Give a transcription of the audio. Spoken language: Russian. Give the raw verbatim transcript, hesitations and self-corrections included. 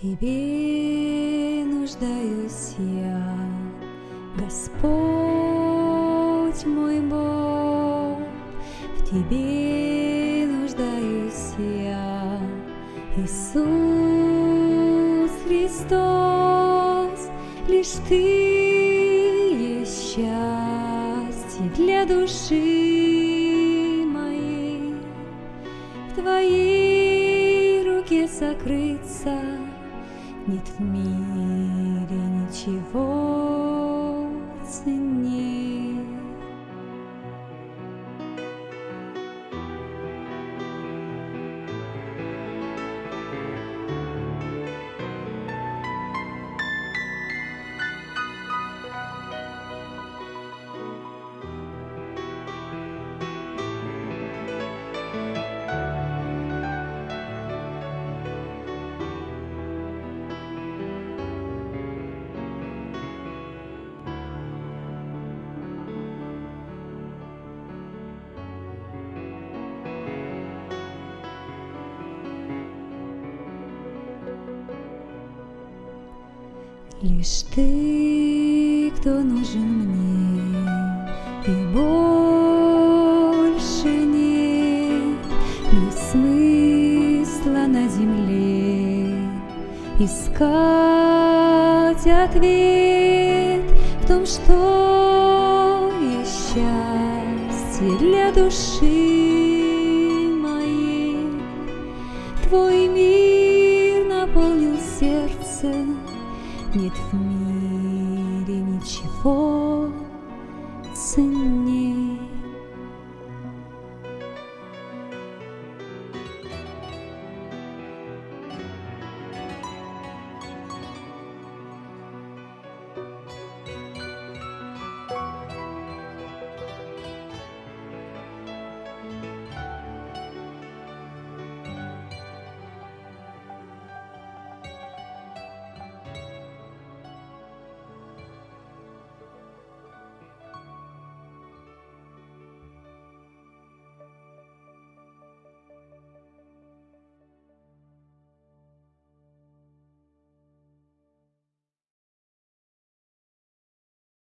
Тебе нуждаюсь я, Господь мой Бог, в Тебе нуждаюсь я, Иисус Христос, лишь Ты есть счастье для души моей, в Твоей руке сокрыться нет в мире ничего ценней. Лишь Ты, кто нужен мне, и больше нет ни смысла на земле искать ответ в том, что есть счастье для души моей. Твой мир наполнил сердце, нет в мире ничего ценнее.